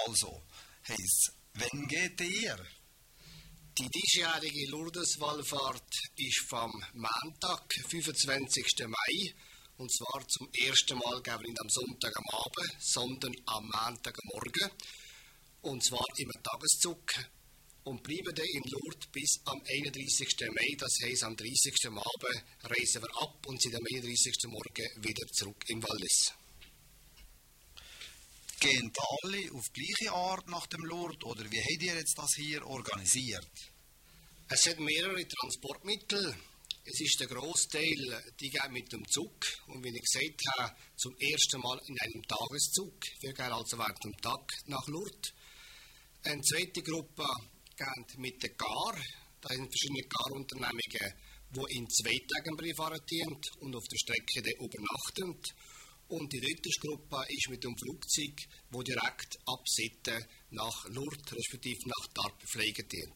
also. Heisst, wann geht ihr? Die diesjährige Lourdeswallfahrt ist vom Montag, 25. Mai. Und zwar zum ersten Mal gehen wir nicht am Sonntag am Abend, sondern am Montag am Morgen. Und zwar im Tageszug. Und bleiben dann in Lourdes bis am 31. Mai. Das heisst, am 30. Abend reisen wir ab und sind am 31. Morgen wieder zurück im Wallis. Gehen alle auf die gleiche Art nach dem Lourdes oder wie habt ihr jetzt das hier organisiert? Es hat mehrere Transportmittel. Es ist der Grossteil, die geht mit dem Zug. Und wie ich gesagt habe, zum ersten Mal in einem Tageszug. Wir gehen also während dem Tag nach Lourdes. Eine zweite Gruppe geht mit der Car. Da sind verschiedene Car-Unternehmungen, die in 2 Tagen Brieffahren dienen und auf der Strecke dann übernachten. Und die dritte Gruppe ist mit dem Flugzeug, das direkt ab Sitten nach Lourdes, respektive nach Tarpflege dient.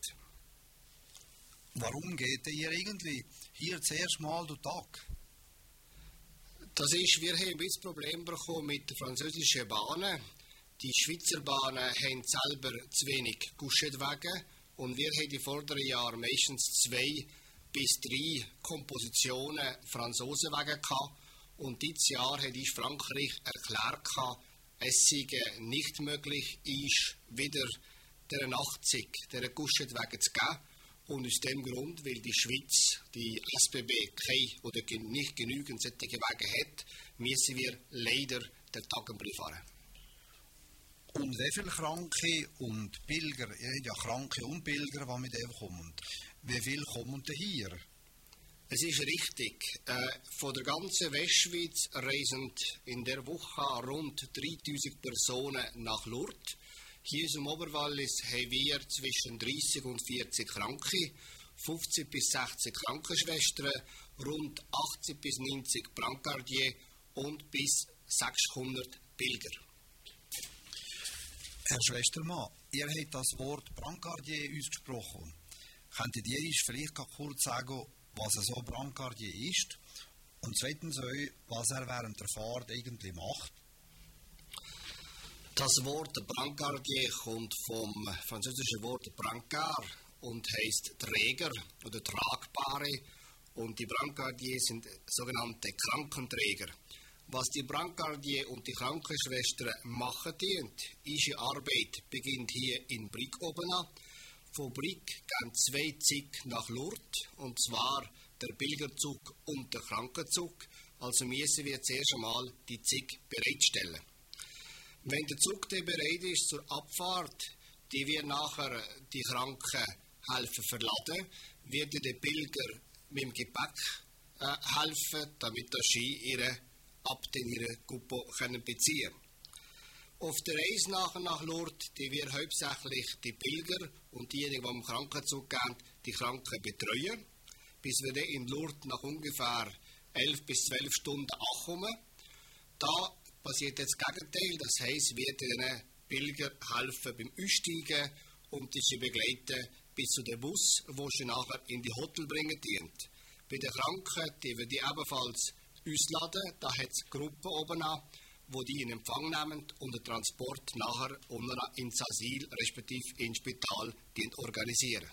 Warum geht ihr eigentlich hier zuerst mal durch den Tag? Das ist, wir haben ein bisschen Problem bekommen mit den französischen Bahnen. Die Schweizer Bahnen haben selber zu wenig Couchetwagen und wir haben die vorderen Jahre meistens 2 bis 3 Kompositionen Franzosenwagen gehabt. Und dieses Jahr hat uns Frankreich erklärt, es sei nicht möglich, wieder der 80, der Couchetwagen zu geben. Und aus dem Grund, weil die Schweiz, die SBB, keine oder nicht genügend solche Wagen hat, müssen wir leider den Tagenbrief fahren. Und wie viele Kranke und Pilger, ihr habt ja Kranke und Pilger, die mit dem kommen, wie viele kommen denn hier? Es ist richtig. Von der ganzen Westschweiz reisen in der Woche rund 3000 Personen nach Lourdes. Hier im Oberwallis haben wir zwischen 30 und 40 Kranke, 50 bis 60 Krankenschwestern, rund 80 bis 90 Brancardier und bis 600 Pilger. Herr Schwestermann, ihr habt das Wort Brancardier ausgesprochen. Könntet ihr uns vielleicht kurz sagen, was so Brancardier ist und zweitens was er während der Fahrt eigentlich macht? Das Wort Brancardier kommt vom französischen Wort Brancard und heißt Träger oder Tragbare. Und die Brancardier sind sogenannte Krankenträger. Was die Brancardier und die Krankenschwestern machen, ihre Arbeit beginnt hier in Brig oben an. Von Brig gehen 2 Züge nach Lourdes, und zwar der Pilgerzug und der Krankenzug. Also müssen wir zuerst einmal die Züge bereitstellen. Wenn der Zug dann bereit ist zur Abfahrt, die wir nachher die Kranken helfen verladen, wird der Pilger mit dem Gepäck helfen, damit sie ihre Kupo beziehen können. Auf der Reise nachher nach Lourdes, die wir hauptsächlich die Pilger und diejenigen, die am Krankenzug gehen, die Kranken betreuen, bis wir dann in Lourdes nach ungefähr 11 bis 12 Stunden ankommen. Da passiert jetzt das Gegenteil, das heisst, wir den Pilger helfen beim Aussteigen und sie begleiten bis zu dem Bus, wo sie nachher in die Hotel bringen dient. Bei den Kranken, die wir die ebenfalls ausladen, da hat es Gruppen oben an, wo die in Empfang nehmen und den Transport nachher ins Asyl, respektive ins Spital organisieren.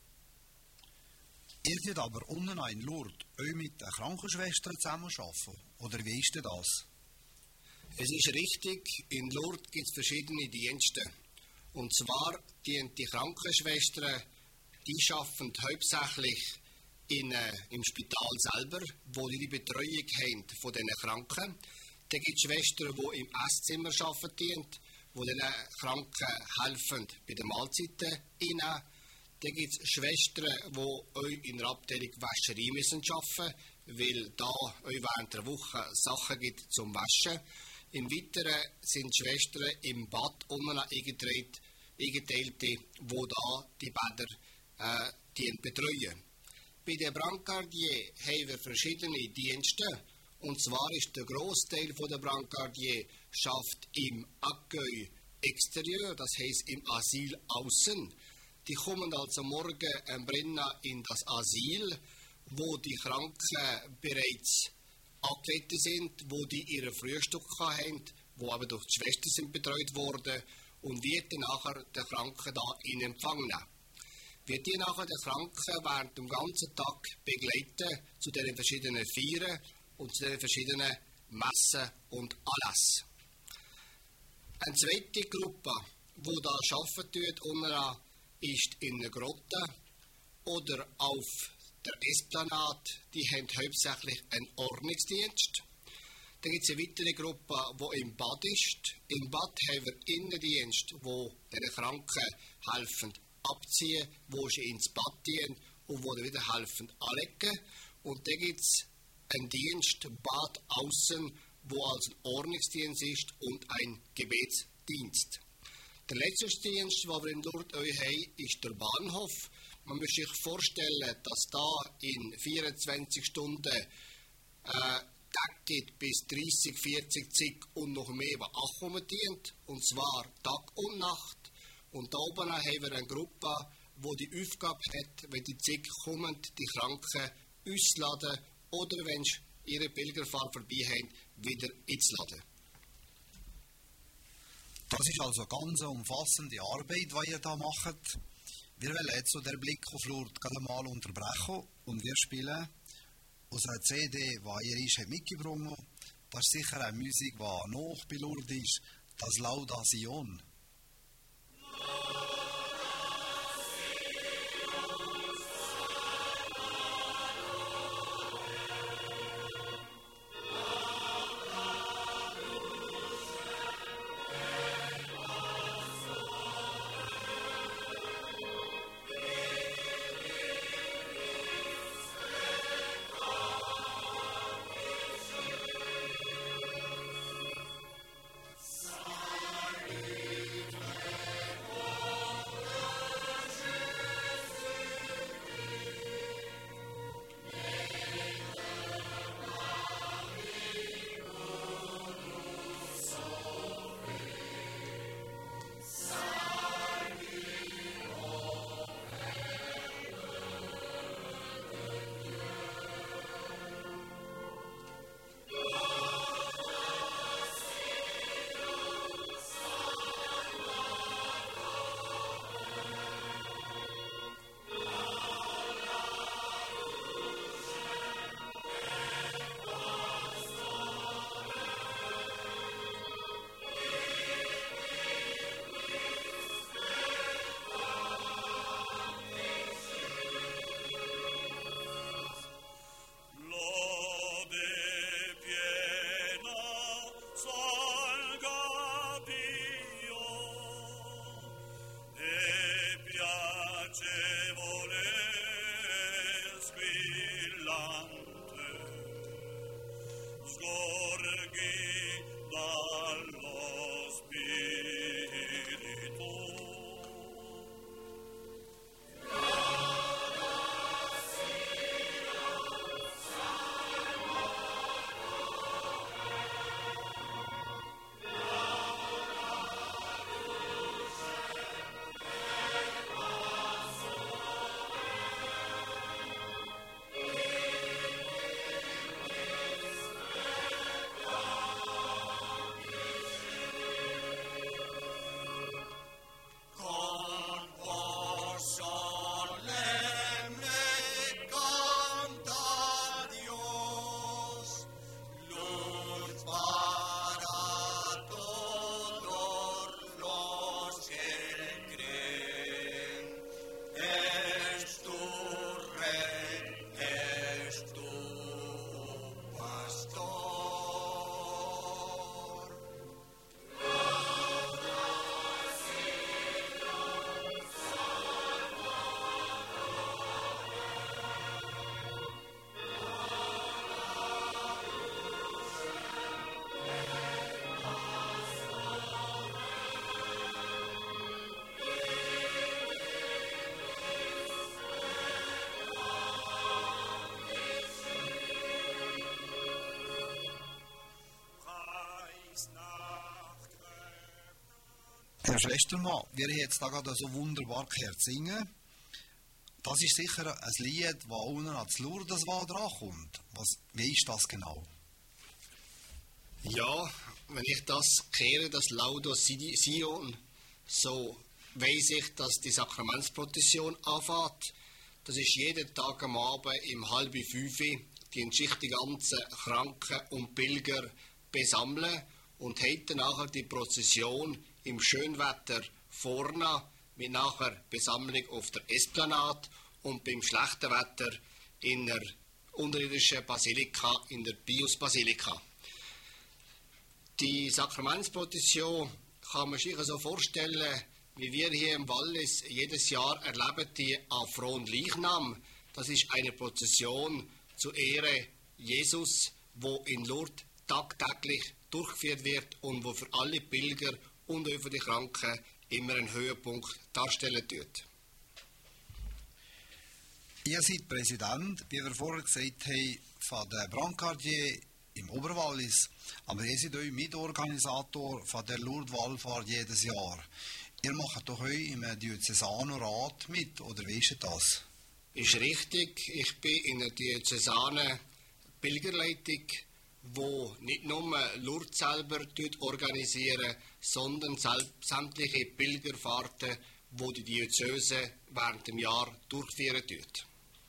Ihr seid aber unten in Lourdes auch mit den Krankenschwestern zusammenarbeiten, oder wie ist denn das? Es ist richtig, in Lourdes gibt es verschiedene Dienste. Und zwar die Krankenschwestern, die arbeiten hauptsächlich im Spital selber, wo die Betreuung haben von diesen Kranken. Dann gibt es Schwestern, die im Esszimmer arbeiten, die den Kranken helfen bei den Mahlzeiten einnehmen. Dann gibt es Schwestern, die euch in der Abteilung Wäscherei müssen arbeiten, weil da euch während der Woche Sachen gibt zum Waschen. Im Weiteren sind Schwestern im Bad unten eingeteilt, die da die Bäder betreuen. Bei den Brancardier haben wir verschiedene Dienste. Und zwar ist der Grossteil der Brancardier schafft im Accueil exterieur, das heisst im Asyl außen. Die kommen also morgen brennen in das Asyl, wo die Kranken bereits angetreten sind, wo die ihre Frühstück haben, wo aber durch die Schwestern sind betreut worden. und wird dann nachher den Kranken da in Empfang nehmen. Wird die nachher den Kranken während dem ganzen Tag begleiten zu den verschiedenen Feiern und zu den verschiedenen Messen und Anlässen. Eine zweite Gruppe, die da arbeiten tut, unten ist in einer Grotte oder auf der Esplanade, die haben hauptsächlich einen Ordnungsdienst. Dann gibt es eine weitere Gruppe, die im Bad ist. Im Bad haben wir Innendienst, wo den Kranken helfen abziehen, wo sie ins Bad gehen und wo sie wieder helfen anlegen. Und dann gibt es einen Dienst, Bad außen, wo als ein Ordnungsdienst ist und ein Gebetsdienst. Der letzte Dienst, den wir in Lourdes haben, ist der Bahnhof. Man muss sich vorstellen, dass da in 24 Stunden Tag geht bis 30, 40 Zig und noch mehr, was auch dient, und zwar Tag und Nacht. Und da oben haben wir eine Gruppe, die die Aufgabe hat, wenn die Zig kommen, die Kranken auszuladen oder wenn sie ihre Pilgerfahrt vorbei haben, wieder einzuladen. Das ist also eine ganz umfassende Arbeit, die ihr da macht. Wir wollen jetzt so den Blick auf Lourdes gerade mal unterbrechen und wir spielen aus einer CD, die ihr uns mitgebracht habt. Das ist sicher eine Musik, die noch bei Lourdes ist, das Lauda Sion. Herr Schwestermann, wir haben jetzt da gerade so wunderbar gehört singen. Das ist sicher ein Lied, das unten ans Lourdes drankommt. Wie ist das genau? Ja, wenn ich das kehre, das Lauda Sion, so weiss ich, dass die Sakramentsprozession anfängt. Das ist jeden Tag am Abend um 4:30. Die sich die ganzen Kranken und Pilger besammeln und heute nachher die Prozession im Schönwetter vorne mit nachher Besammlung auf der Esplanade und beim schlechten Wetter in der unterirdischen Basilika, in der Pius-Basilika. Die Sakramentsprozession kann man sich so vorstellen, wie wir hier im Wallis jedes Jahr erleben, die Fronleichnam. Das ist eine Prozession zur Ehre Jesus, wo in Lourdes tagtäglich durchgeführt wird und wo für alle Pilger und auch für die Kranken immer einen Höhepunkt darstellen tut. Ihr seid Präsident, wie wir vorher gesagt haben, von der Brancardier im Oberwallis, aber ihr seid auch Mitorganisator von der Lourdes-Wallfahrt jedes Jahr. Ihr macht doch auch im Diözesanrat mit, oder wie ist das? Ist richtig, ich bin in der diözesanen Pilgerleitung, wo nicht nur Lourdes selber organisieren, sondern sämtliche Pilgerfahrten, wo die Diözese während dem Jahr durchführen tut.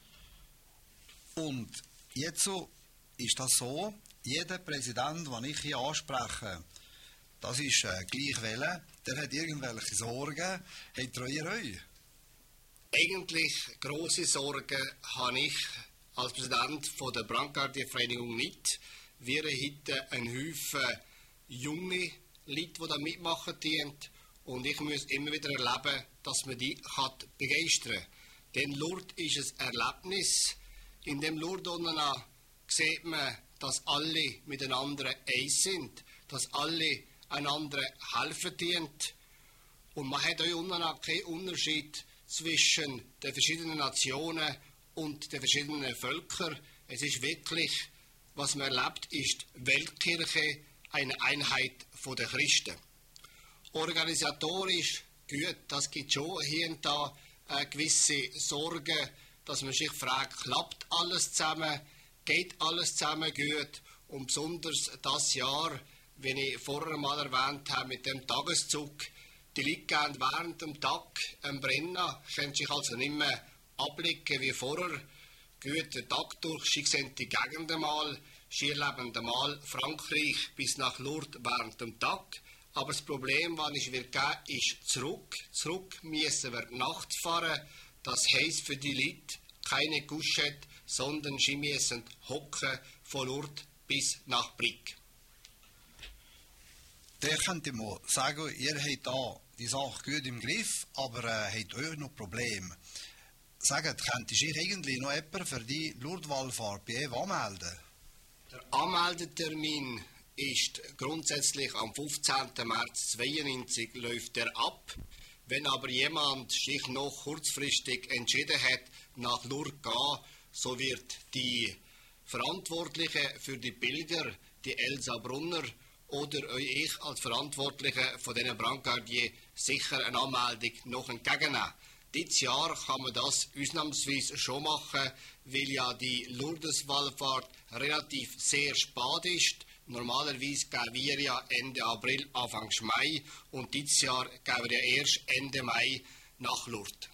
Und jetzt so ist das so, jeder Präsident, den ich hier anspreche, das ist gleich welcher, der hat irgendwelche Sorgen, hat er euch? Eigentlich grosse Sorgen habe ich als Präsident von der Brancardier-Vereinigung nicht. Wir haben einen Haufen junge Leute, die da mitmachen. Und ich muss immer wieder erleben, dass man die begeistern kann. Denn Lourdes ist ein Erlebnis. In dem Lourdes sieht man, dass alle miteinander eins sind, dass alle einander helfen dienen. Und man hat auch keinen Unterschied zwischen den verschiedenen Nationen und den verschiedenen Völkern. Es ist wirklich, was man erlebt, ist Weltkirche, eine Einheit der Christen. Organisatorisch gut, das gibt schon hier und da gewisse Sorgen, dass man sich fragt, klappt alles zusammen, geht alles zusammen gut, und besonders das Jahr, wie ich vorher mal erwähnt habe, mit dem Tageszug, die Leute gehen während dem Tag brennen, können sich also nicht mehr abblicken wie vorher. Gut, den Tag durch, sie sehen die Gegenden mal, sie erleben mal Frankreich bis nach Lourdes während dem Tag. Aber das Problem, das es wird geben, ist zurück. Zurück müssen wir nachts fahren. Das heisst für die Leute keine Couchette, sondern sie müssen hocken von Lourdes bis nach Brig. Der könnte mal sagen, ihr habt da die Sache gut im Griff, aber habt auch noch Probleme. Sagt, könntest du eigentlich noch jemanden für die Lourdes-Wallfahrt bei EWA anmelden? Der Anmeldetermin ist grundsätzlich am 15. März 2092 läuft er ab. Wenn aber jemand sich noch kurzfristig entschieden hat, nach Lourdes zu gehen, so wird die Verantwortliche für die Pilger, die Elsa Brunner, oder ich als Verantwortliche von diesen Brancardier sicher eine Anmeldung noch entgegennehmen. Dieses Jahr kann man das ausnahmsweise schon machen, weil ja die Lourdes-Wallfahrt relativ sehr spät ist. Normalerweise gehen wir ja Ende April, Anfang Mai, und dieses Jahr gehen wir ja erst Ende Mai nach Lourdes.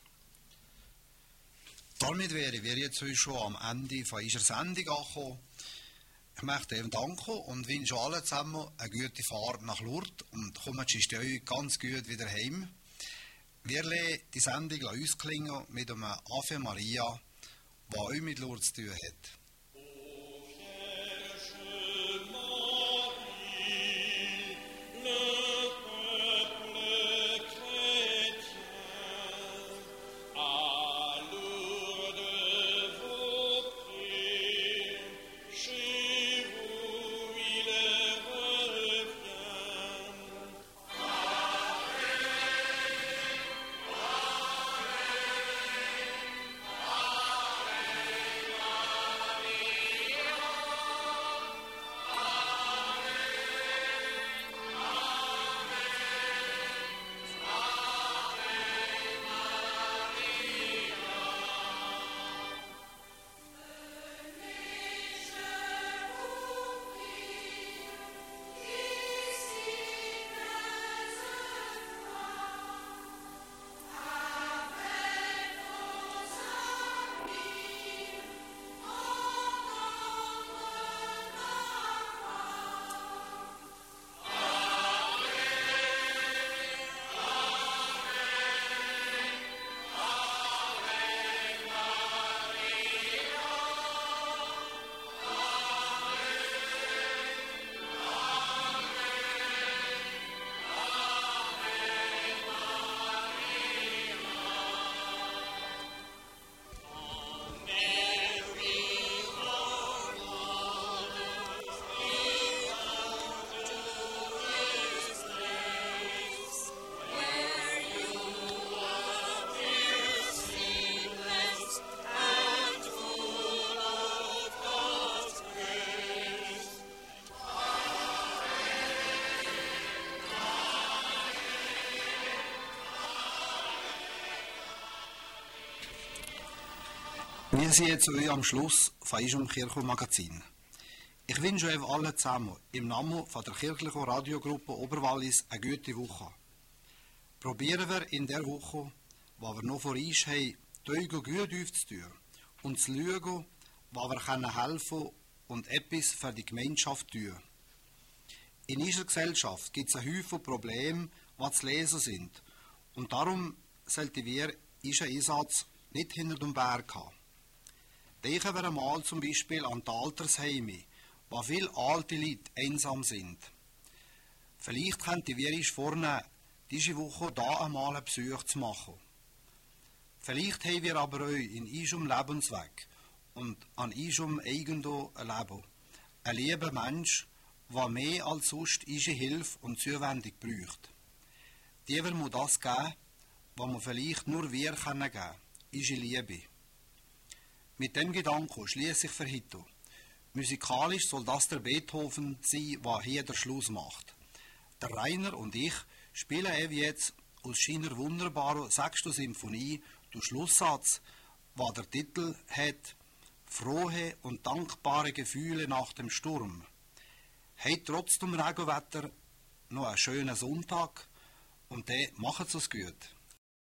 Damit wären wir jetzt schon am Ende von unserer Sendung angekommen. Ich möchte Ihnen danken und wünsche allen zusammen eine gute Fahrt nach Lourdes und kommen Sie ganz gut wieder heim. Wir lassen die Sendung ausklingen mit einem Ave Maria, das auch mit Lourdes zu tun hat. Wir sind jetzt am Schluss von unserem Kirchenmagazin. Ich wünsche euch allen zusammen im Namen von der kirchlichen Radiogruppe Oberwallis eine gute Woche. Probieren wir in der Woche, was wir noch vor uns haben, die Augen gut aufzutun und zu schauen, was wir helfen können und etwas für die Gemeinschaft tun. In unserer Gesellschaft gibt es einen Haufen Probleme, die zu lesen sind. Und darum sollten wir unseren Einsatz nicht hinter dem Berg haben. Denken wir einmal zum Beispiel an die Altersheime, wo viele alte Leute einsam sind. Vielleicht könnten wir uns vornehmen, diese Woche da einmal einen Besuch zu machen. Vielleicht haben wir aber euch in unserem Lebensweg und an unserem eigenen Leben einen lieben Mensch, der mehr als sonst unsere Hilfe und Zuwendung braucht. Die will mir das geben, was wir vielleicht nur wir geben können, unsere Liebe. Mit dem Gedanken schließe ich für heute. Musikalisch soll das der Beethoven sein, der hier den Schluss macht. Der Rainer und ich spielen eben jetzt aus seiner wunderbaren 6. Symphonie den Schlusssatz, der der Titel hat «Frohe und dankbare Gefühle nach dem Sturm». Habt trotz dem Regenwetter noch einen schönen Sonntag und dann macht's es gut.